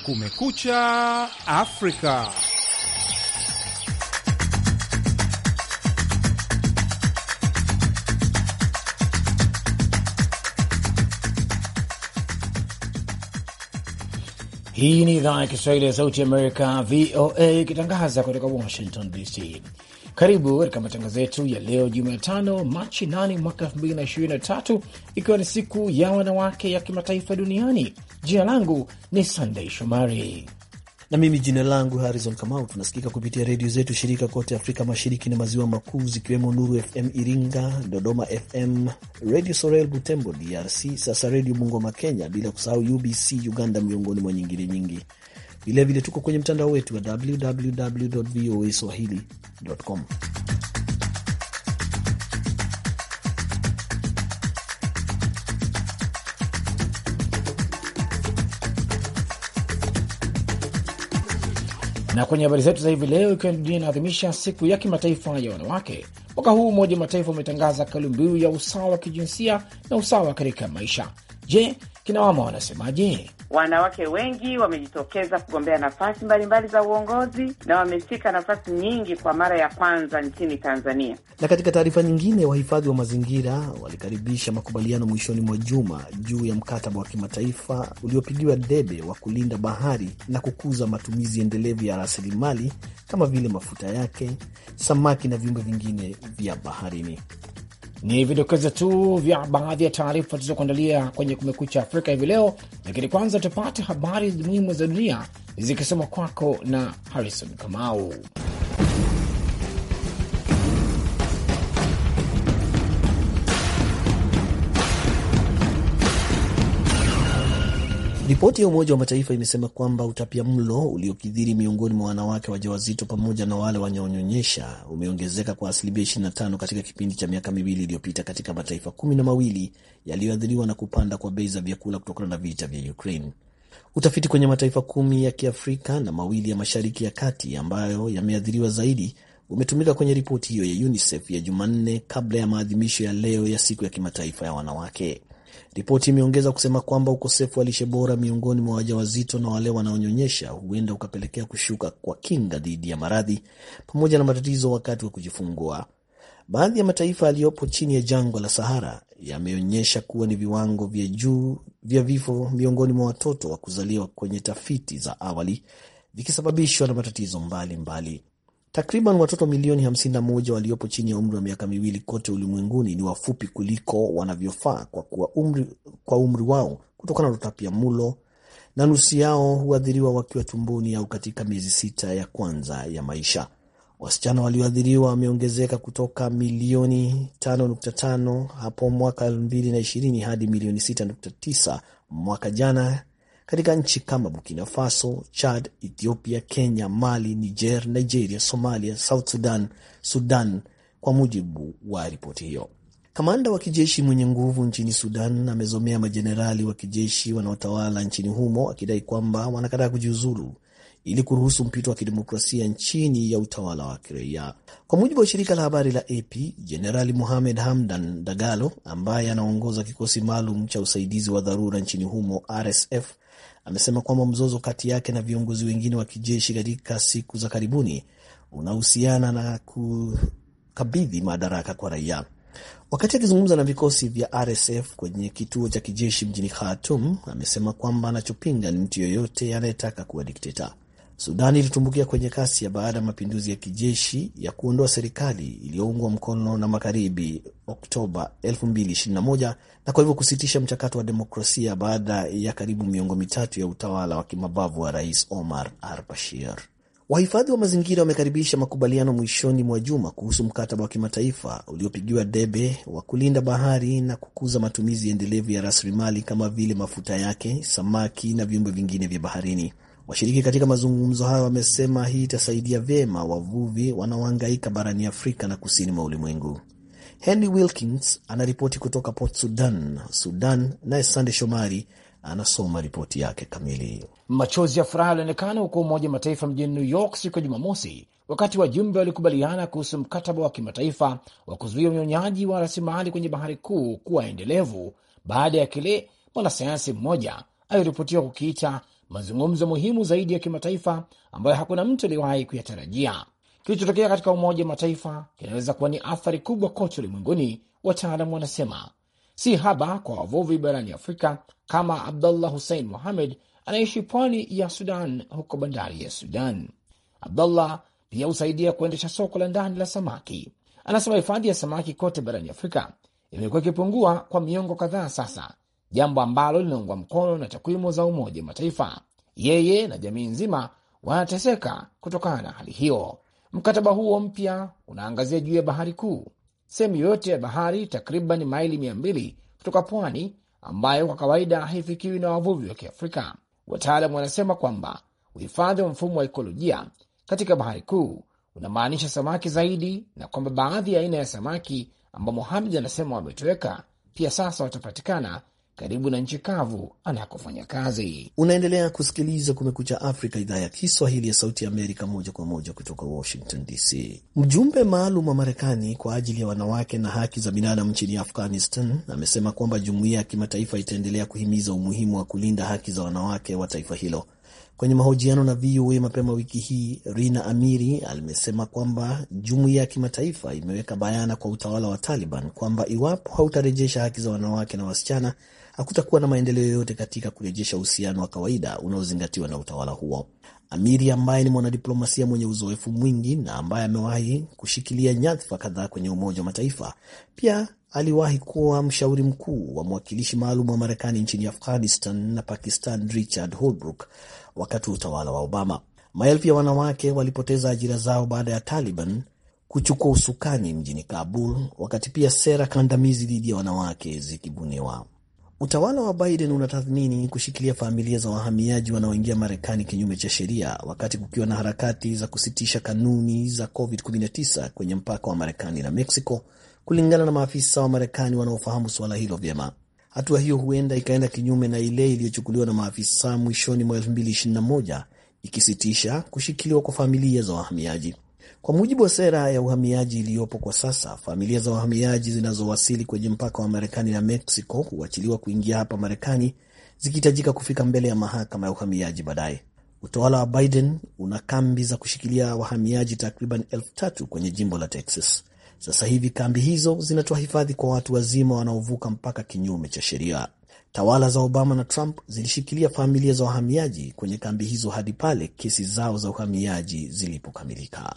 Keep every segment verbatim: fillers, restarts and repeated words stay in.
Kumekucha Afrika. Hii ni idhaa ya Kiswahili ya Sauti ya Amerika, V O A, ikitangaza kutoka Washington D C. Karibu katika matangazo yetu ya leo Jumatano, Machi nane mwaka elfu mbili na ishirini na tatu, ikiwa ni siku ya wanawake ya kimataifa duniani. Jina langu ni Sunday Shomari. Na mimi jina langu Harrison Kamau. Tunasikika kupitia redio zetu shirika kote Afrika Mashariki na Maziwa Makuu, zikiwemo Nuru F M Iringa, Dodoma F M, Radio Sorel Butembo D R C, Sasa Radio Bungoma Kenya, bila kusahau U B C Uganda, miongoni mwa nyingine nyingi. Vile vile tuko kwenye mtandao wetu wa w w w dot v o a swahili dot com. Na kwenye habari zetu za hivi leo, ikiwa dunia inaadhimisha siku ya kimataifa ya wanawake, mwaka huu Umoja wa Mataifa umetangaza kauli mbiu ya usawa wa kijinsia na usawa katika maisha. Je, kina mama wanasemaje? Wanawake wengi wamejitokeza kugombea nafasi mbalimbali za uongozi na wameshika nafasi nyingi kwa mara ya kwanza nchini Tanzania. Na katika taarifa nyingine, wahifadhi wa mazingira walikaribisha makubaliano mwishoni mwa juma juu ya mkataba wa kimataifa uliopigiwa debe wa kulinda bahari na kukuza matumizi endelevu ya rasilimali kama vile mafuta yake, samaki na viumbe vingine vya baharini. Ni vidokezo tu vya baadhi ya taarifa tulizokuandalia kwenye Kumekucha Afrika hivi leo, lakini kwanza tupate habari muhimu za dunia zikisoma kwako na Harrison Kamau. Ripoti ya Umoja wa Mataifa imesema kwamba utapiamlo uliokithiri miongoni mwa wanawake wajawazito pamoja na wale wanaonyonyesha umeongezeka kwa asilimia ishirini na tano katika kipindi cha miaka miwili iliyopita katika mataifa kumi na mawili yaliyoathiriwa na kupanda kwa bei za vyakula kutokana na vita vya Ukraine. Utafiti kwenye mataifa kumi ya Kiafrika na mawili ya Mashariki ya Kati ambayo yameathiriwa zaidi umetumika kwenye ripoti hiyo ya UNICEF ya Jumanne kabla ya maadhimisho ya leo ya siku ya kimataifa ya wanawake. Ripoti imeongeza kusema kwamba ukosefu wa lishe bora miongoni mwa wajawazito na wale wanaonyonyesha huenda ukapelekea kushuka kwa kinga dhidi ya maradhi pamoja na matatizo wakati wa kujifungua. Baadhi ya mataifa yaliyopo chini ya jangwa la Sahara yameonyesha kuwa ni viwango vya juu vya vifo miongoni mwa watoto wa kuzaliwa kwenye tafiti za awali, vikisababishwa na matatizo mbalimbali mbali. Takriban watoto milioni hamsini na moja waliopo chini ya umri wa miaka miwili kote ulimwenguni ni wafupi kuliko wanavyofaa kwa kuwa umri, kwa umri wao kutokana na utapiamlo, na nusu yao huathiriwa wakiwa tumboni au katika miezi sita ya kwanza ya maisha. Wasichana walioathiriwa wameongezeka kutoka milioni tano nukta tano hapo mwaka elfu mbili na ishirini hadi milioni sita nukta tisa mwaka jana katika nchi kama Burkina Faso, Chad, Ethiopia, Kenya, Mali, Niger, Nigeria, Somalia, South Sudan, Sudan, kwa mujibu wa ripoti hiyo. Kamanda wa kijeshi mwenye nguvu nchini Sudan amezomea majenerali wa kijeshi wanaotawala nchini humo akidai kwamba wanakataa kujiuzulu ili kuruhusu mpito wa kidemokrasia nchini ya utawala wa kiraia. Kwa mujibu wa shirika la habari la A P, Jenerali Mohamed Hamdan Dagalo ambaye anaongoza kikosi maalum cha usaidizi wa dharura nchini humo R S F amesema kwamba mzozo kati yake na viongozi wengine wa kijeshi katika siku za karibuni unahusiana na kukabidhi madaraka kwa raia. Wakati akizungumza na vikosi vya R S F kwenye kituo cha kijeshi mjini Khartoum, amesema kwamba anachopinga ni mtu yoyote anayetaka kuwa dikteta. Sudan ilitumbukia kwenye kasi ya baada ya mapinduzi ya kijeshi ya kuondoa serikali iliyoungwa mkono na magharibi Oktoba elfu mbili ishirini na moja na kwa hivyo kusitisha mchakato wa demokrasia baada ya karibu miongo mitatu ya utawala wa kimabavu wa Rais Omar al-Bashir. Wahifadhi wa mazingira wamekaribisha makubaliano mwishoni mwa juma kuhusu mkataba wa kimataifa uliopigiwa debe wa kulinda bahari na kukuza matumizi endelevu ya rasilimali kama vile mafuta yake, samaki na viumbe vingine vya baharini. Washiriki katika mazungumzo hayo wamesema hii itasaidia vyema wavuvi wanaohangaika barani Afrika na kusini mwa ulimwengu. Henry Wilkins anaripoti kutoka Port Sudan, Sudan, naye Sande Shomari anasoma ripoti yake kamili. Machozi ya furaha yalionekana huko Umoja Mataifa mjini New York siku ya Jumamosi wakati wajumbe walikubaliana kuhusu mkataba wa kimataifa wa kuzuia unyonyaji wa rasilimali kwenye bahari kuu kuwa endelevu baada ya kile mwanasayansi mmoja aliripotiwa kukiita mazungumzo muhimu zaidi ya kimataifa ambayo hakuna mtu aliwahi kuyatarajia. Kilichotokea katika Umoja wa Mataifa kinaweza kuwa ni athari kubwa kote ulimwenguni, wataalamu wanasema. Si haba kwa wavuvi barani Afrika kama Abdullah Hussein Mohamed anaishi pwani ya Sudan, huko bandari ya Sudan. Abdullah pia husaidia kuendesha soko la ndani la samaki. Anasema hifadhi ya samaki kote barani Afrika imekuwa ikipungua kwa miongo kadhaa sasa, jambo ambalo linaungwa mkono na takwimu za Umoja wa Mataifa. Yeye na jamii nzima wanateseka kutokana na hali hiyo. Mkataba huo mpya unaangazia juu ya bahari kuu, sehemu yote ya bahari takriban maili mia mbili kutoka pwani, ambayo kwa kawaida haifikiwi na wavuvi wa Kiafrika. Wataalamu wanasema kwamba uhifadhi wa mfumo wa ekolojia katika bahari kuu unamaanisha samaki zaidi, na kwamba baadhi ya aina ya samaki ambao Mohamed anasema wametoweka pia sasa watapatikana karibu na nchi kavu anakofanya kazi. Unaendelea kusikiliza Kumekucha Afrika, idhaa ya Kiswahili ya Sauti ya Amerika, moja kwa moja kutoka Washington D C. Mjumbe maalum wa Marekani kwa ajili ya wanawake na haki za binadamu nchini Afghanistan amesema kwamba jumuiya ya kimataifa itaendelea kuhimiza umuhimu wa kulinda haki za wanawake wa taifa hilo. Kwenye mahojiano na V O A mapema wiki hii, Rina Amiri alimesema kwamba jumuiya ya kimataifa imeweka bayana kwa utawala wa Taliban kwamba iwapo hautarejesha haki za wanawake na wasichana, hakutakuwa na maendeleo yoyote katika kurejesha uhusiano wa kawaida unaozingatiwa na utawala huo. Amiri ambaye ni mwanadiplomasia mwenye uzoefu mwingi na ambaye amewahi kushikilia nyadhifa kadhaa kwenye Umoja wa Mataifa, pia aliwahi kuwa mshauri mkuu wa mwakilishi maalum wa Marekani nchini Afghanistan na Pakistan Richard Holbrooke wakati wa utawala wa Obama. Maelfu ya wanawake walipoteza ajira zao baada ya Taliban kuchukua usukani mjini Kabul, wakati pia sera kandamizi dhidi ya wanawake zikibuniwa. Utawala wa Biden unatathmini kushikilia familia za wahamiaji wanaoingia Marekani kinyume cha sheria, wakati kukiwa na harakati za kusitisha kanuni za covid kumi na tisa kwenye mpaka wa Marekani na Mexico, kulingana na maafisa wa Marekani wanaofahamu suala hilo vyema. Hatua hiyo huenda ikaenda kinyume na ile iliyochukuliwa na maafisa mwishoni mwa elfu mbili ishirini na moja, ikisitisha kushikiliwa kwa familia za wahamiaji. Kwa mujibu wa sera ya uhamiaji iliyopo kwa sasa, familia za wahamiaji zinazowasili kwenye mpaka wa Marekani na Mexico huachiliwa kuingia hapa Marekani, zikihitajika kufika mbele ya mahakama ya uhamiaji baadaye. Utawala wa Biden una kambi za kushikilia wahamiaji takriban elfu tatu kwenye jimbo la Texas. Sasa hivi kambi hizo zinatoa hifadhi kwa watu wazima wanaovuka mpaka kinyume cha sheria. Tawala za Obama na Trump zilishikilia familia za wahamiaji kwenye kambi hizo hadi pale kesi zao za uhamiaji zilipokamilika.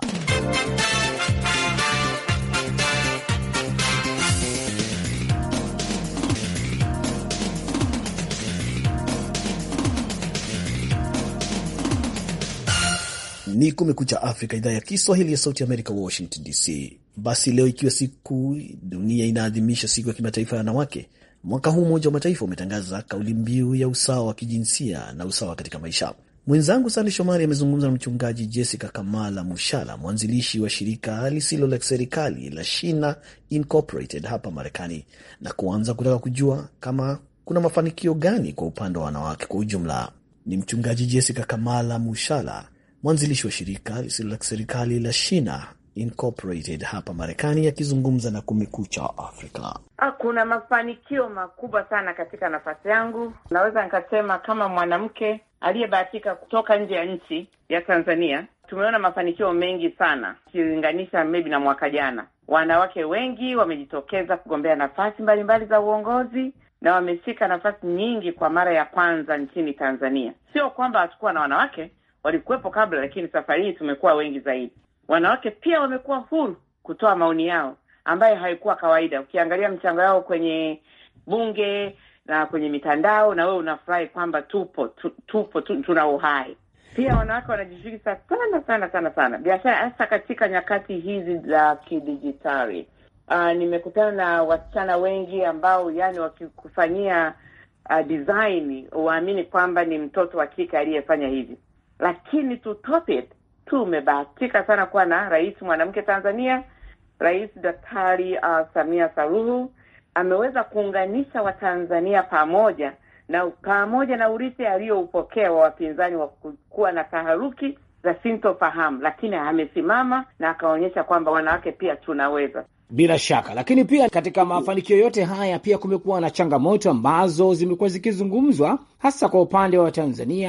Ni Kumekucha Afrika, idhaa ya Kiswahili ya Sauti ya Amerika, Washington D C. Basi leo ikiwa siku dunia inaadhimisha siku ya kimataifa ya wanawake, mwaka huu Umoja wa Mataifa umetangaza kauli mbiu ya usawa wa kijinsia na usawa katika maisha. Mwenzangu Sande Shomari amezungumza na mchungaji Jessica Kamala Mushala, mwanzilishi wa shirika lisilo la serikali la Shina Incorporated hapa Marekani, na kuanza kutaka kujua kama kuna mafanikio gani kwa upande wa wanawake kwa ujumla. Ni mchungaji Jessica Kamala Mushala, mwanzilishi wa shirika lisilo la serikali la Shina Incorporated hapa Marekani, akizungumza na Kumekucha Afrika. Kuna mafanikio makubwa sana katika nafasi yangu. Naweza nikasema kama mwanamke aliyebahatika kutoka nje ya nchi ya Tanzania, tumeona mafanikio mengi sana ukilinganisha maybe na mwaka jana. Wanawake wengi wamejitokeza kugombea nafasi mbalimbali za uongozi na wameshika nafasi nyingi kwa mara ya kwanza nchini Tanzania. Sio kwamba hatakuwa na wanawake, walikuwepo kabla, lakini safari hii tumekuwa wengi zaidi. Wanawake pia wamekuwa huru kutoa maoni yao ambayo haikuwa kawaida. Ukiangalia mchango yao kwenye bunge na kwenye mitandao, na wewe unafurahi kwamba tupo tu, tupo tu, tuna uhai. Pia wanawake wanajishiriki sana sana sana sana biashara, hasa katika nyakati hizi za kidijitali. Uh, nimekutana na wasichana wengi ambao yani wakikufanyia uh, design uamini kwamba ni mtoto wa kike aliyefanya hivi. Lakini to top it, tumebahatika sana kuwa na rais mwanamke Tanzania, Rais Daktari uh, Samia Suluhu. Ameweza kuunganisha Watanzania pamoja na pamoja na urithi aliyoupokea wa wapinzani wa kuwa na taharuki za sintofahamu, lakini amesimama na akaonyesha kwamba wanawake pia tunaweza. Bila shaka, lakini pia katika mafanikio yote haya pia kumekuwa na changamoto ambazo zimekuwa zikizungumzwa hasa kwa upande wa Tanzania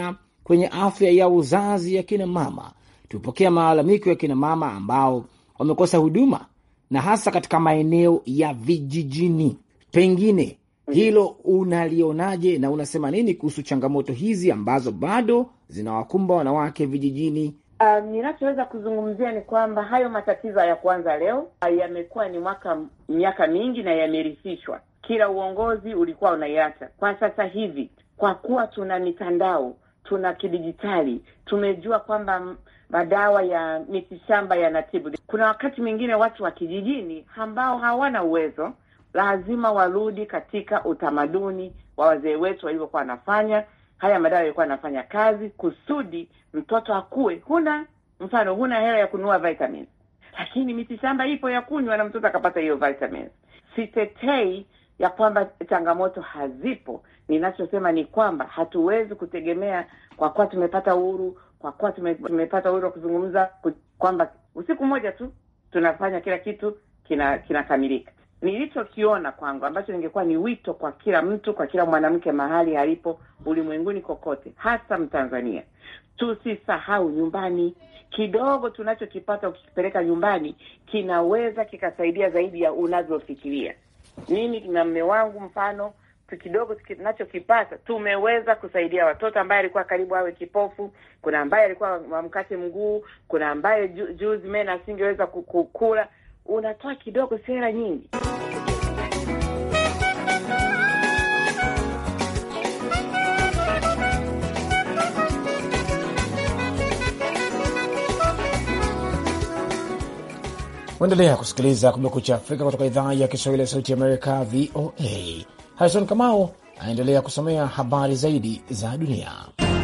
kwenye afya ya uzazi ya kina mama. Tupokea malalamiko ya kina mama ambao wamekosa huduma na hasa katika maeneo ya vijijini. Pengine hilo unalionaje na unasema nini kuhusu changamoto hizi ambazo bado zinawakumba wanawake vijijini? Uh, ninachoweza kuzungumzia ni kwamba hayo matatizo ya kwanza leo yamekuwa ni mwaka miaka mingi na yamerithishwa. Kila uongozi ulikuwa unaiacha. Kwa sasa hivi, kwa kuwa tuna mitandao, tuna kidijitali, tumejua kwamba madawa ya mitishamba yanatibu. Kuna wakati mwingine watu wa kijijini ambao hawana uwezo, lazima warudi katika utamaduni wa wazee wetu walivyokuwa wanafanya. Haya madawa yalikuwa yanafanya kazi kusudi mtoto akue. Huna mfano, huna hela ya kununua vitamins, lakini mitishamba ipo ya kunywa na mtoto akapata hiyo vitamins. Sitetei ya kwamba changamoto hazipo. Ninachosema ni kwamba hatuwezi kutegemea kwa kuwa tumepata uhuru, kwa kuwa tume, tumepata uhuru wa kuzungumza kwamba usiku mmoja tu tunafanya kila kitu kina kinakamilika. Nilichokiona kwangu ambacho ningekuwa ni wito kwa kila mtu, kwa kila mwanamke mahali alipo ulimwenguni kokote, hasa Mtanzania, tusisahau nyumbani. Kidogo tunachokipata ukipeleka nyumbani kinaweza kikasaidia zaidi ya unavyofikiria. Mimi na mume wangu mfano, kidogo tunachokipata tumeweza kusaidia watoto ambaye alikuwa karibu awe kipofu, kuna ambaye alikuwa mkate mguu, kuna ambaye ju, juzi mena asingeweza kukula. Unatoa kidogo, sera nyingi. Endelea kusikiliza Kumekucha Afrika kutoka idhaa ya Kiswahili ya Sauti ya Amerika, V O A. Harrison Kamau anaendelea kusomea habari zaidi za dunia.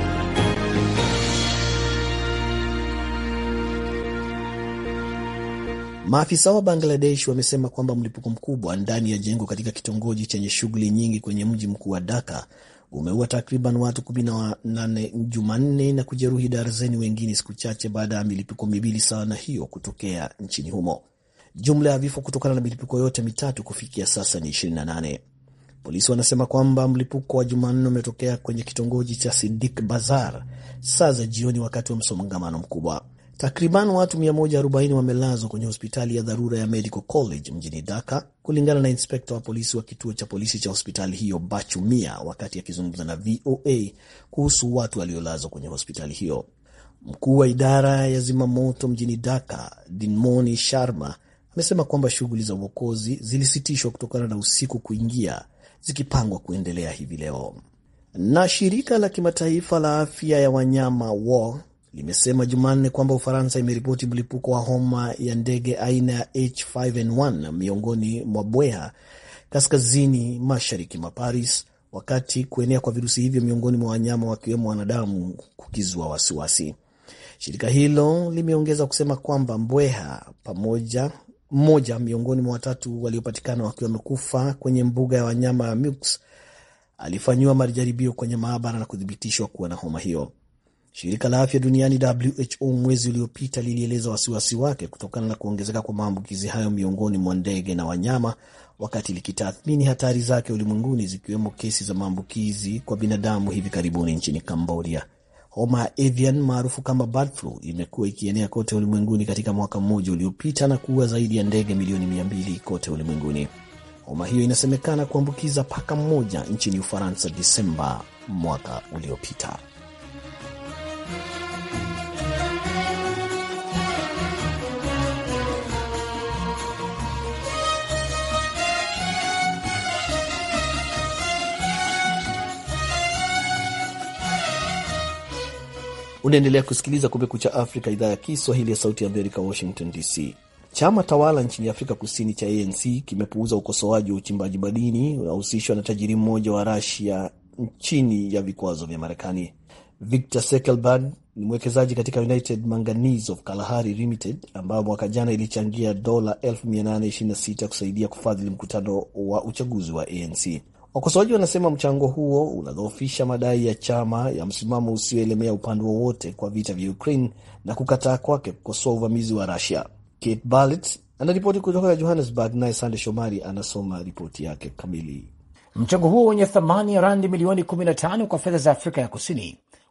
Maafisa wa Bangladesh wamesema kwamba mlipuko mkubwa ndani ya jengo katika kitongoji chenye shughuli nyingi kwenye mji mkuu wa Dhaka umeua takriban watu kumi na nane Jumanne na kujeruhi darzeni wengine siku chache baada ya milipuko miwili sawa na hiyo kutokea nchini humo. Jumla ya vifo kutokana na milipuko yote mitatu kufikia sasa ni ishirini na nane. Polisi wanasema kwamba mlipuko wa Jumanne umetokea kwenye kitongoji cha Siddiq Bazar saa za jioni wakati wa msongamano mkubwa. Takriban watu mia moja arobaini wamelazwa kwenye hospitali ya dharura ya Medical College mjini Dhaka, kulingana na inspekta wa polisi wa kituo cha polisi cha hospitali hiyo Bachu Mia, wakati akizungumza na V O A kuhusu watu waliolazwa kwenye hospitali hiyo. Mkuu wa idara ya zimamoto mjini Dhaka, Dinmoni Sharma, amesema kwamba shughuli za uokozi zilisitishwa kutokana na usiku kuingia, zikipangwa kuendelea hivi leo. Na shirika la kimataifa la afya ya wanyama W O H limesema Jumanne kwamba Ufaransa imeripoti mlipuko wa homa ya ndege aina ya H five N one miongoni mwa mbweha kaskazini mashariki mwa Paris, wakati kuenea kwa virusi hivyo miongoni mwa wanyama wakiwemo wanadamu kukizua wasiwasi. Shirika hilo limeongeza kusema kwamba mbweha pamoja mmoja miongoni mwa watatu waliopatikana wakiwa wamekufa kwenye mbuga ya wanyama ya Mux alifanywa majaribio kwenye maabara na kuthibitishwa kuwa na homa hiyo. Shirika la Afya Duniani W H O mwezi uliopita lilieleza wasiwasi wake kutokana na kuongezeka kwa maambukizi hayo miongoni mwa ndege na wanyama, wakati likitathmini hatari zake ulimwenguni, zikiwemo kesi za maambukizi kwa binadamu hivi karibuni nchini Cambodia. Homa ya avian maarufu kama bird flu imekuwa ikienea kote ulimwenguni katika mwaka mmoja uliopita na kuua zaidi ya ndege milioni mia mbili kote ulimwenguni. Homa hiyo inasemekana kuambukiza paka mmoja nchini Ufaransa Disemba mwaka uliopita. Unaendelea kusikiliza Kumekucha Afrika, idhaa ya Kiswahili ya Sauti ya Amerika, Washington D C. Chama tawala nchini Afrika Kusini cha A N C kimepuuza ukosoaji wa uchimbaji madini unaohusishwa na tajiri mmoja wa Russia chini ya vikwazo vya Marekani. Victor Sekelbad ni mwekezaji katika United Manganese of Kalahari Limited, ambao mwaka jana ilichangia dola elfu mia nane ishirini na sita kusaidia kufadhili mkutano wa uchaguzi wa A N C. Wakosoaji wanasema mchango huo unadhoofisha madai ya chama ya msimamo usioelemea upande wowote kwa vita vya Ukraine na kukataa kwake kukosoa uvamizi wa Russia. Kate Barlett anaripoti kutoka Johannesburg, naye Sande Shomari anasoma ripoti yake kamili. Mchango huo wenye thamani ya randi milioni kumi na tano kwa fedha za Afrika ya Kusini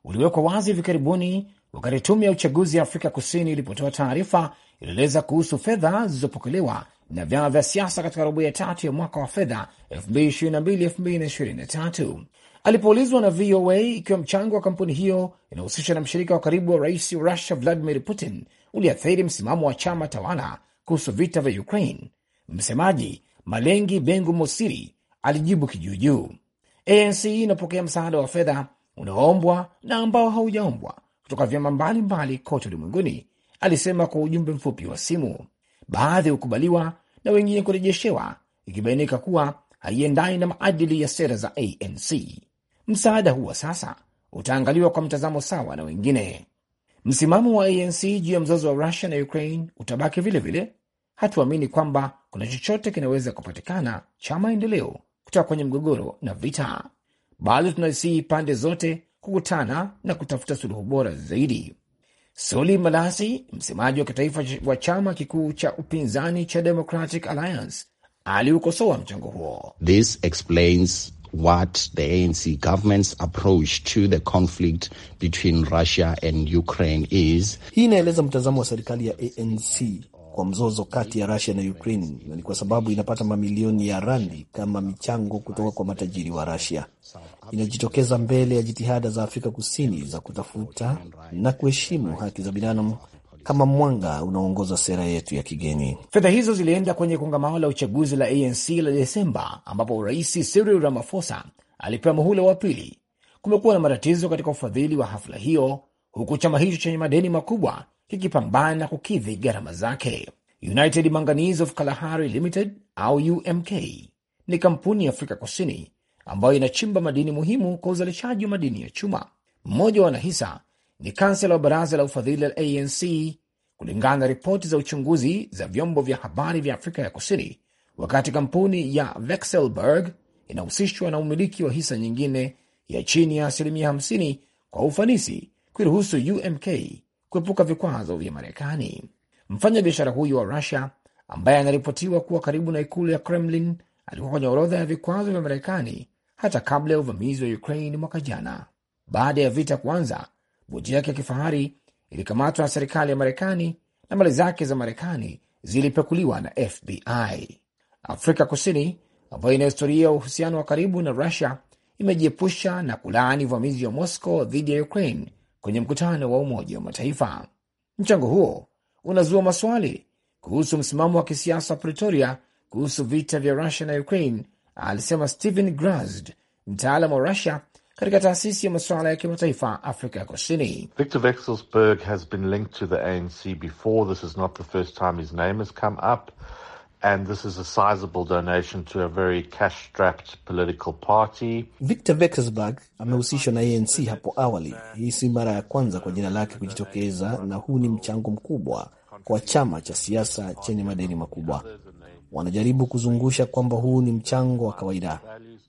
uliwekwa wazi hivi karibuni wakati tume ya uchaguzi ya Afrika Kusini ilipotoa taarifa ilieleza kuhusu fedha zilizopokelewa na vyama vya siasa katika robo ya tatu ya mwaka wa fedha elfu mbili ishirini na mbili elfu mbili ishirini na tatu. Alipoulizwa na V O A ikiwa mchango wa kampuni hiyo inahusisha na mshirika wa karibu wa rais wa Russia Vladimir Putin uliathiri msimamo wa chama tawala kuhusu vita vya Ukraine, msemaji Malengi Bengu Mosiri alijibu kijuujuu, A N C inapokea msaada wa fedha unaoombwa na ambao haujaombwa kutoka vyama mbalimbali kote ulimwenguni, alisema kwa ujumbe mfupi wa simu. Baadhi hukubaliwa na wengine kurejeshewa ikibainika kuwa haiendani na maadili ya sera za A N C. Msaada huo sasa utaangaliwa kwa mtazamo sawa na wengine. Msimamo wa A N C juu ya mzozo wa Russia na Ukraine utabaki vile vile. Hatuamini kwamba kuna chochote kinaweza kupatikana cha maendeleo kutoka kwenye mgogoro na vita. Bado tunasii pande zote kukutana na kutafuta suluhu bora zaidi. Soli Malasi, msemaji wa kitaifa wa chama kikuu cha upinzani cha Democratic Alliance, aliukosoa mchango huo. This explains what the A N C government's approach to the conflict between Russia and Ukraine is. Hii inaeleza mtazamo wa serikali ya A N C kwa mzozo kati ya Russia na Ukraine, na ni kwa sababu inapata mamilioni ya randi kama michango kutoka kwa matajiri wa Russia. Inajitokeza mbele ya jitihada za Afrika Kusini za kutafuta na kuheshimu haki za binadamu kama mwanga unaoongoza sera yetu ya kigeni. Fedha hizo zilienda kwenye kongamano la uchaguzi la A N C la Desemba, ambapo Rais Cyril Ramaphosa alipewa muhula wa pili. Kumekuwa na matatizo katika ufadhili wa hafla hiyo, huku chama hicho chenye madeni makubwa kikipambana kukidhi gharama zake. United Manganese of Kalahari Limited au U M K ni kampuni ya Afrika Kusini ambayo inachimba madini muhimu kwa uzalishaji wa madini ya chuma. Mmoja wa wanahisa ni kansela wa baraza la ufadhili la A N C, kulingana na ripoti za uchunguzi za vyombo vya habari vya Afrika ya Kusini, wakati kampuni ya Vexelberg inahusishwa na umiliki wa hisa nyingine ya chini ya asilimia hamsini kwa ufanisi kuiruhusu U M K kuepuka vikwazo vya Marekani. Mfanya biashara huyu wa Russia ambaye anaripotiwa kuwa karibu na ikulu ya Kremlin alikuwa kwenye orodha ya vikwazo vya Marekani hata kabla ya uvamizi wa Ukraine mwaka jana. Baada ya vita kuanza, boti yake ya kifahari ilikamatwa na serikali ya Marekani na mali zake za Marekani zilipekuliwa na F B I. Afrika Kusini, ambayo ina historia ya uhusiano wa karibu na Russia, imejiepusha na kulaani uvamizi wa Moscow dhidi ya Ukraine kwenye mkutano wa Umoja wa Mataifa. Mchango huo unazua maswali kuhusu msimamo wa kisiasa wa Pretoria kuhusu vita vya Russia na Ukraine, alisema Stephen Grazd, mtaalamu wa Russia katika taasisi ya masuala ya kimataifa Afrika Kusini. Victor Vexelsberg has been linked to the A N C before. This is not the first time his name has come up. And this is a sizable donation to a very cash-strapped political party. Victor Vexelsberg amehusishwa na A N C hapo awali. Hii si mara ya kwanza kwa jina lake kujitokeza, na huu ni mchango mkubwa kwa chama cha siasa chenye madeni makubwa. Wanajaribu kuzungusha kwamba huu ni mchango wa kawaida.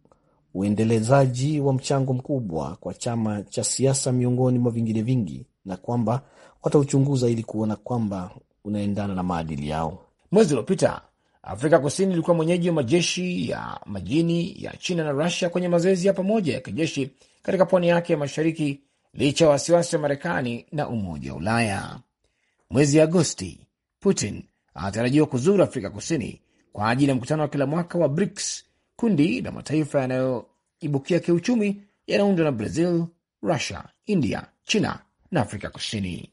Uendelezaji wa mchango mkubwa kwa chama cha siasa miongoni mwa vingine vingi, na kwamba watauchunguza ili kuona kwamba unaendana na maadili yao. Mwezi uliopita, Afrika Kusini ilikuwa mwenyeji wa majeshi ya majini ya China na Russia kwenye mazoezi ya pamoja ya kijeshi katika pwani yake ya mashariki, licha ya wasiwasi wa Marekani na Umoja wa Ulaya. Mwezi Agosti, Putin anatarajiwa kuzuru Afrika Kusini kwa ajili ya mkutano wa kila mwaka wa BRICS, kundi la mataifa yanayoibukia kiuchumi yanaundwa na Brazil, Russia, India, China na Afrika Kusini.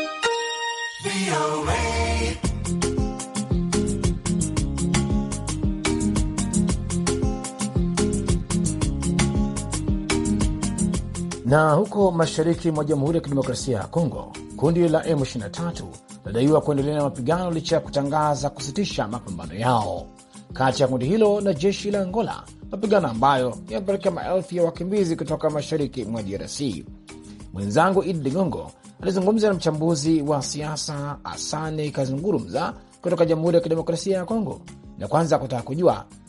Na huko mashariki mwa Jamhuri ya Kidemokrasia ya Kongo, kundi la M ishirini na tatu linadaiwa kuendelea na mapigano licha ya kutangaza kusitisha mapambano yao kati ya kundi hilo na jeshi la Angola, mapigano ambayo yanapelekea maelfu ya wakimbizi kutoka mashariki mwa D R C. Mwenzangu Idi Ligongo alizungumza na mchambuzi wa siasa Asane Kazungurumza kutoka Jamhuri ya Kidemokrasia ya Kongo, na kwanza kutaka kujua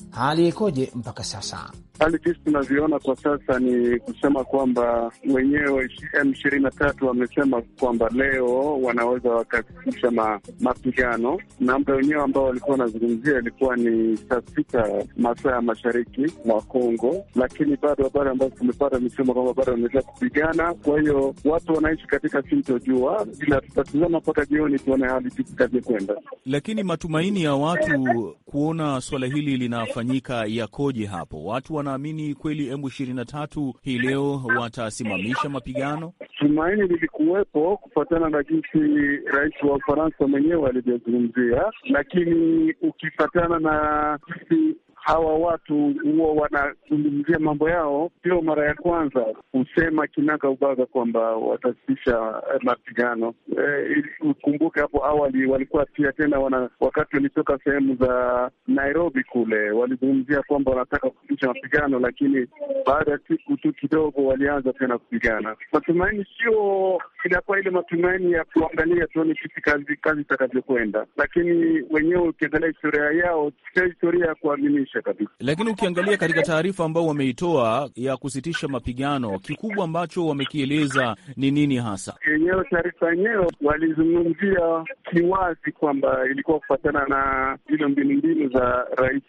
hali ikoje mpaka sasa? Hali jinsi tunavyoona kwa sasa ni kusema kwamba wenyewe M ishirini na tatu wamesema kwamba leo wanaweza wakasitisha ma, mapigano, na muda wenyewe ambao walikuwa wanazungumzia ilikuwa ni saa sita masaa ya mashariki mwa Kongo, lakini bado habari ambazo tumepata imesema kwamba bado wanaendelea kupigana. Kwa hiyo watu wanaishi katika sintojua, ila tutatizama mpaka jioni tuone hali itakavyokwenda. Lakini matumaini ya watu kuona swala hili linafanyika yakoje hapo? Watu wanaamini kweli M ishirini na tatu hii leo watasimamisha mapigano? Tumaini lilikuwepo kufuatana na jinsi rais wa Ufaransa mwenyewe alivyozungumzia, lakini ukifuatana na jinsi hawa watu huo wanazungumzia mambo yao, sio mara ya kwanza kusema kinaga ubaga kwamba watasitisha eh, mapigano. Eh, ukumbuke hapo awali walikuwa pia tena wana, wakati walitoka sehemu za Nairobi kule walizungumzia kwamba wanataka kusitisha mapigano, lakini baada ya siku tu kidogo walianza tena kupigana. Matumaini sio inakuwa ile matumaini ya kuangalia tuone kipi kazi kazi itakavyokwenda, lakini wenyewe ukiangalia historia yao sio historia ya kuaminisha kabisa. Lakini ukiangalia katika taarifa ambao wameitoa ya kusitisha mapigano, kikubwa ambacho wamekieleza ni nini hasa? Yenyewe taarifa yenyewe walizungumzia kiwazi kwamba ilikuwa kufuatana na zile mbinu mbinu za Rais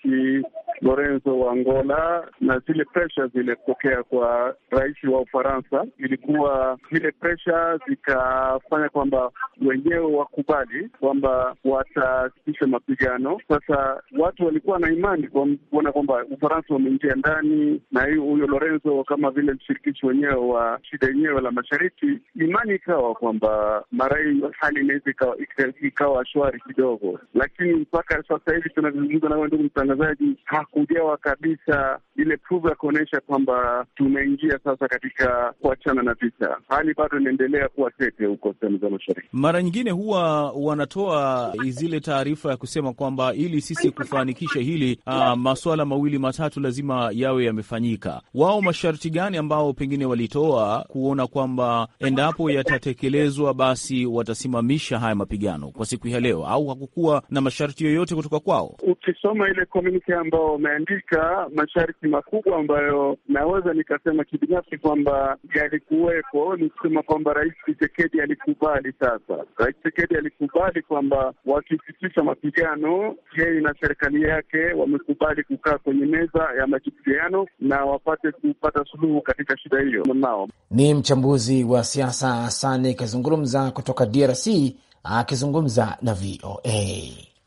Lorenzo wa Angola na zile pressure zilitokea kwa rais wa Ufaransa. Ilikuwa zile pressure zikafanya kwamba wenyewe wakubali kwamba watasitisha mapigano. Sasa watu walikuwa na imani kuona kwamba Ufaransa wameingia ndani, na hiyo huyo Lorenzo kama vile mshirikishi wenyewe wa shida yenyewe la mashariki, imani ikawa kwamba marai hali inaweza ikawa shwari kidogo. Lakini mpaka sasa hivi tunazungumza na wewe ndugu mtangazaji, hakujawa kabisa ile proof ya kuonyesha kwamba tumeingia sasa katika kuachana na vita. Hali bado inaendelea kuwa tete huko sehemu za mashariki. Mara nyingine huwa wanatoa zile taarifa ya kusema kwamba ili sisi kufanikisha hili uh, masuala mawili matatu lazima yawe yamefanyika. Wao masharti gani ambao pengine walitoa kuona kwamba endapo yatatekelezwa basi watasimamisha haya mapigano kwa siku ya leo, au hakukuwa na masharti yoyote kutoka kwao? Ukisoma ile communique ambao wameandika, masharti makubwa ambayo naweza nikasema kibinafsi kwamba yalikuwepo ni kusema kwamba Rais Tshisekedi alikubali. Sasa Rais Tshisekedi alikubali kwamba wakisitisha mapigano, yeye na serikali yake wamekubali kukaa kwenye meza ya majadiliano na wapate kupata suluhu katika shida hiyo. Nao ni mchambuzi wa siasa Sane Kazungumza kutoka D R C akizungumza na V O A.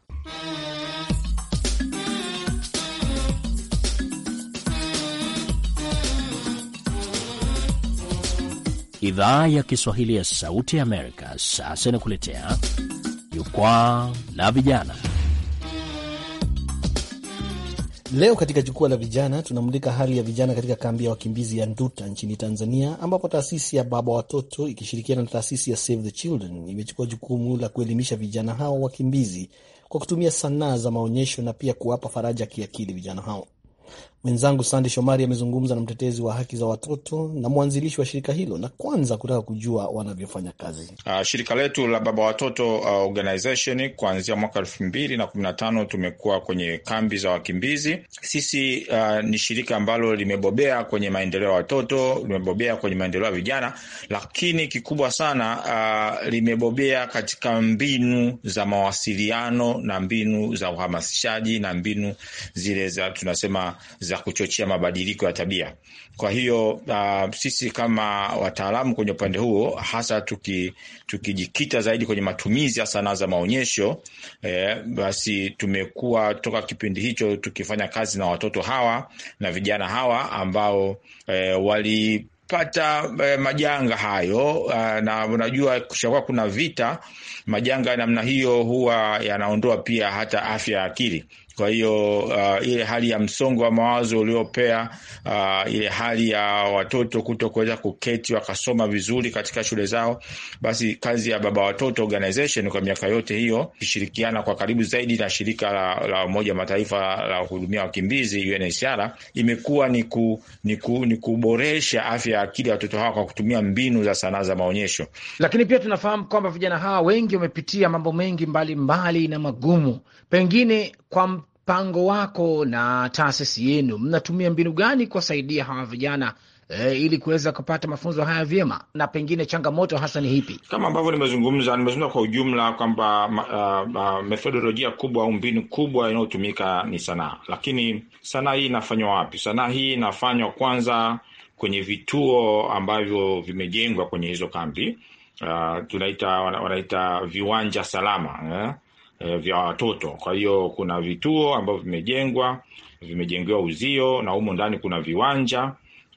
Idhaa ya Kiswahili ya Sauti ya Amerika sasa inakuletea Jukwaa la Vijana. Leo katika Jukwaa la Vijana tunamulika hali ya vijana katika kambi ya wakimbizi ya Nduta nchini Tanzania, ambapo taasisi ya Baba Watoto ikishirikiana na taasisi ya Save the Children imechukua jukumu la kuelimisha vijana hao wakimbizi kwa kutumia sanaa za maonyesho na pia kuwapa faraja kiakili vijana hao. Mwenzangu Sandi Shomari amezungumza na mtetezi wa haki za watoto na mwanzilishi wa shirika hilo, na kwanza kutaka kujua wanavyofanya kazi. Uh, shirika letu la Baba Watoto uh, Organization kuanzia mwaka elfu mbili na kumi na tano tumekuwa kwenye kambi za wakimbizi. Sisi uh, ni shirika ambalo limebobea kwenye maendeleo ya watoto, limebobea kwenye maendeleo ya vijana, lakini kikubwa sana uh, limebobea katika mbinu za mawasiliano na mbinu za uhamasishaji na mbinu zile za tunasema za kuchochea mabadiliko ya tabia. Kwa hiyo uh, sisi kama wataalamu kwenye upande huo, hasa tuki tukijikita zaidi kwenye matumizi ya sanaa za maonyesho, eh, basi tumekuwa toka kipindi hicho tukifanya kazi na watoto hawa na vijana hawa ambao eh, wali pata eh, majanga hayo uh, na unajua kushakuwa kuna vita, majanga ya namna hiyo huwa yanaondoa pia hata afya ya akili. Kwa hiyo uh, ile hali ya msongo wa mawazo uliopea, uh, ile hali ya watoto kutokuweza kuketi wakasoma vizuri katika shule zao, basi kazi ya Baba Watoto Organization kwa miaka yote hiyo ikishirikiana kwa karibu zaidi na shirika la, la Umoja Mataifa la kuhudumia wakimbizi U N H C R imekuwa ni, ku, ni, ku, ni kuboresha afya ya akili ya watoto hawa kwa kutumia mbinu za sanaa za maonyesho. Lakini pia tunafahamu kwamba vijana hawa wengi wamepitia mambo mengi mbalimbali mbali na magumu. Pengine kwa mpango wako na taasisi yenu, mnatumia mbinu gani kuwasaidia hawa vijana E, ili kuweza kupata mafunzo haya vyema, na pengine changamoto hasa ni hipi? Kama ambavyo nimezungumza nimezungumza kwa ujumla kwamba uh, uh, methodolojia kubwa au mbinu kubwa inayotumika ni sanaa. Lakini sanaa hii inafanywa wapi? Sanaa hii inafanywa kwanza kwenye vituo ambavyo vimejengwa kwenye hizo kambi. Uh, tunaita wanaita viwanja salama eh, eh, vya watoto. Kwa hiyo kuna vituo ambavyo vimejengwa, vimejengewa uzio na humo ndani kuna viwanja.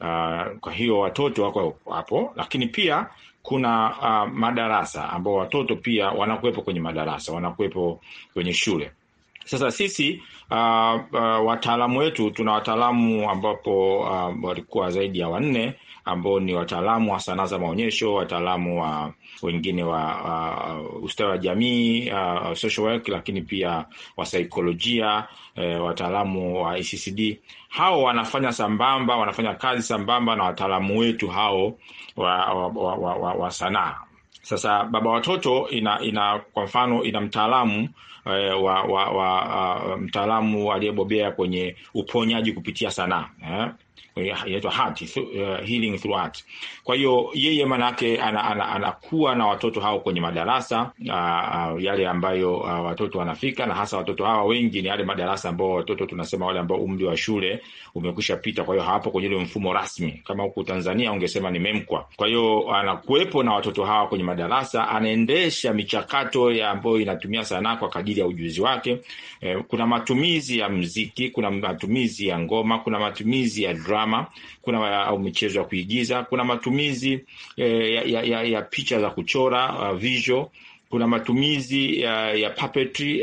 Uh, kwa hiyo watoto wako hapo, lakini pia kuna uh, madarasa ambao watoto pia wanakuwepo kwenye madarasa, wanakuwepo kwenye shule. Sasa sisi uh, uh, wataalamu wetu, tuna wataalamu ambapo uh, walikuwa zaidi ya wanne ambao ni wataalamu wa sanaa za maonyesho, wataalamu wa wengine wa uh, ustawi wa jamii, uh, social work, lakini pia wa saikolojia, uh, wataalamu wa I C C D. Hao wanafanya sambamba, wanafanya kazi sambamba na wataalamu wetu hao wa, wa, wa, wa, wa, wa sanaa. Sasa Baba Watoto ina, ina kwa mfano ina mtaalamu eh, wa, wa, wa uh, mtaalamu aliyebobea kwenye uponyaji kupitia sanaa eh? Inaitwa heart, uh, healing through art. Kwa hiyo yeye manake anakuwa ana, ana na watoto hao kwenye madarasa uh, uh, yale ambayo uh, watoto wanafika, na hasa watoto hawa wengi ni yale madarasa ambao watoto tunasema wale ambao umri wa shule umekwisha pita. Kwa hiyo hapo kwenye ile mfumo rasmi, kama huko Tanzania ungesema ni memkwa. Kwa hiyo anakuepo na watoto hawa kwenye madarasa, anaendesha michakato ya ambayo inatumia sanaa kwa kadiri ya ujuzi wake. Eh, kuna matumizi ya muziki, kuna matumizi ya ngoma, kuna matumizi ya drama, kuna au michezo ya kuigiza, kuna matumizi eh, ya, ya, ya, ya picha za kuchora uh, visual, kuna matumizi ya, ya puppetry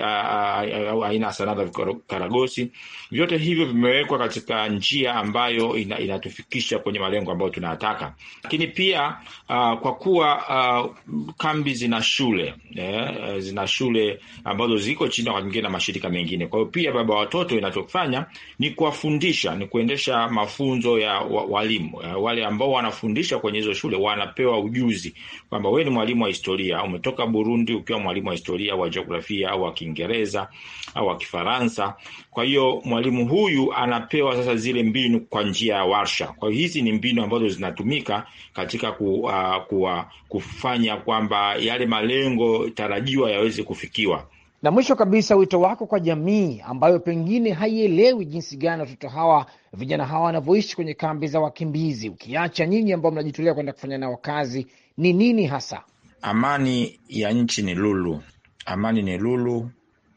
au aina sanaa za karagosi. Vyote hivyo vimewekwa katika njia ambayo ina, inatufikisha kwenye malengo ambayo tunataka. Lakini pia uh, kwa kuwa uh, kambi zina shule eh, zina shule ambazo ziko chini kwa nyingine na mashirika mengine. Kwa hiyo pia Baba Watoto inachofanya ni kuwafundisha, ni kuendesha mafunzo ya walimu. Wale ambao wanafundisha kwenye hizo shule wanapewa ujuzi kwamba wewe ni mwalimu wa historia, umetoka Burundi ukiwa mwalimu wa historia, wa jiografia au wa Kiingereza au wa Kifaransa. Kwa hiyo mwalimu huyu anapewa sasa zile mbinu kwa njia ya warsha. Kwa hiyo hizi ni mbinu ambazo zinatumika katika ku, uh, ku, kufanya kwamba yale malengo tarajiwa yaweze kufikiwa. Na mwisho kabisa, wito wako kwa jamii ambayo pengine haielewi jinsi gani watoto hawa, vijana hawa wanavyoishi kwenye kambi za wakimbizi, ukiacha nyinyi ambao mnajitolea kwenda kufanya nao kazi, ni nini hasa? Amani ya nchi ni lulu. Amani ni lulu,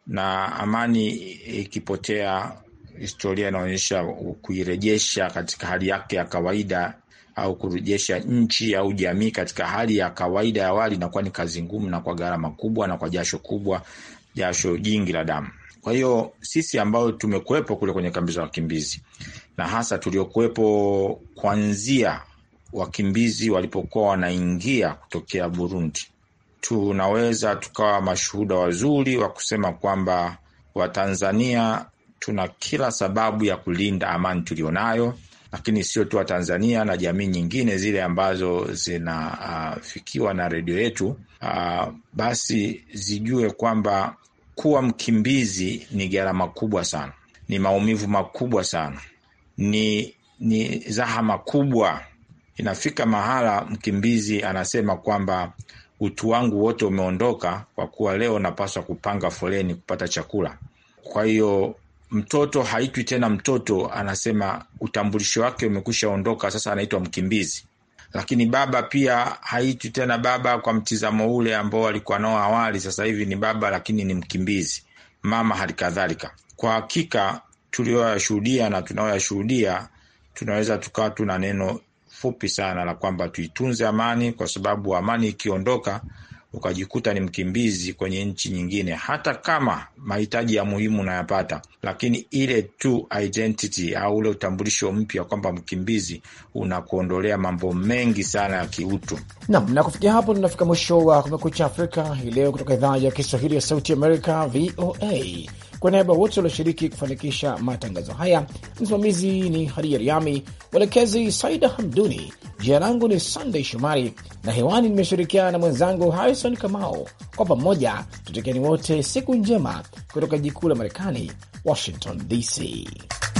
na amani ikipotea, historia inaonyesha kuirejesha katika hali yake ya kawaida au kurejesha nchi au jamii katika hali ya kawaida ya awali, na kwa ni kazi ngumu na kwa gharama kubwa na kwa jasho kubwa, jasho jingi la damu. Kwa hiyo sisi ambao tumekuepo kule kwenye kambi za wakimbizi, na hasa tuliokuepo kuanzia wakimbizi walipokuwa wanaingia kutokea Burundi, tunaweza tukawa mashuhuda wazuri wa kusema kwamba Watanzania tuna kila sababu ya kulinda amani tulionayo, lakini sio tu Tanzania na jamii nyingine zile ambazo zinafikiwa uh, na redio yetu uh, basi zijue kwamba kuwa mkimbizi ni gharama kubwa sana, ni maumivu makubwa sana, ni ni zahama kubwa. Inafika mahala mkimbizi anasema kwamba utu wangu wote umeondoka kwa kuwa leo napaswa kupanga foleni kupata chakula. Kwa hiyo mtoto haitwi tena mtoto, anasema utambulisho wake umekwisha ondoka, sasa anaitwa mkimbizi. Lakini baba pia haitwi tena baba kwa mtizamo ule ambao alikuwa nao awali, sasa hivi ni baba lakini ni mkimbizi. Mama halikadhalika. Kwa hakika tulioyashuhudia na tunaoyashuhudia, tunaweza tukawa tuna neno fupi sana la kwamba tuitunze amani, kwa sababu amani ikiondoka ukajikuta ni mkimbizi kwenye nchi nyingine, hata kama mahitaji ya muhimu unayapata, lakini ile tu identity au ule utambulisho mpya kwamba mkimbizi unakuondolea mambo mengi sana ya kiutu. Naam, na kufikia hapo tunafika mwisho wa Kumekucha Afrika hii leo kutoka idhaa ya Kiswahili ya Sauti Amerika V O A. Kwa niaba wote walioshiriki kufanikisha matangazo haya, msimamizi ni Hadia Riami, mwelekezi Saida Hamduni, jina langu ni Sunday Shomari na hewani nimeshirikiana na mwenzangu Harrison Kamau. Kwa pamoja tutakieni wote siku njema kutoka jikuu la Marekani, Washington D C.